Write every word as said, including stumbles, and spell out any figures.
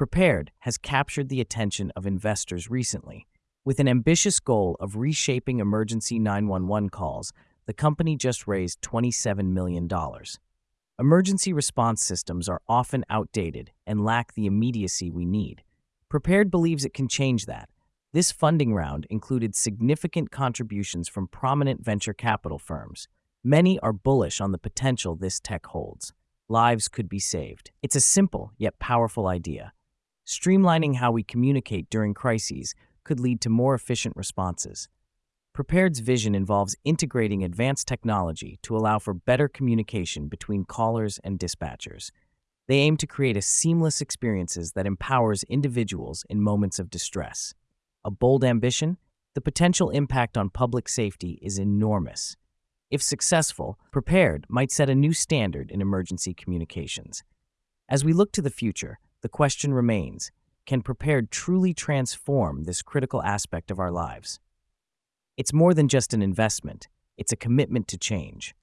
Prepared has captured the attention of investors recently. With an ambitious goal of reshaping emergency nine one one calls, the company just raised twenty-seven million dollars. Emergency response systems are often outdated and lack the immediacy we need. Prepared believes it can change that. This funding round included significant contributions from prominent venture capital firms. Many are bullish on the potential this tech holds. Lives could be saved. It's a simple yet powerful idea. Streamlining how we communicate during crises could lead to more efficient responses. Prepared's vision involves integrating advanced technology to allow for better communication between callers and dispatchers. They aim to create a seamless experiences that empowers individuals in moments of distress. A bold ambition, the potential impact on public safety is enormous. If successful, Prepared might set a new standard in emergency communications. As we look to the future, the question remains, can Prepared truly transform this critical aspect of our lives? It's more than just an investment, it's a commitment to change.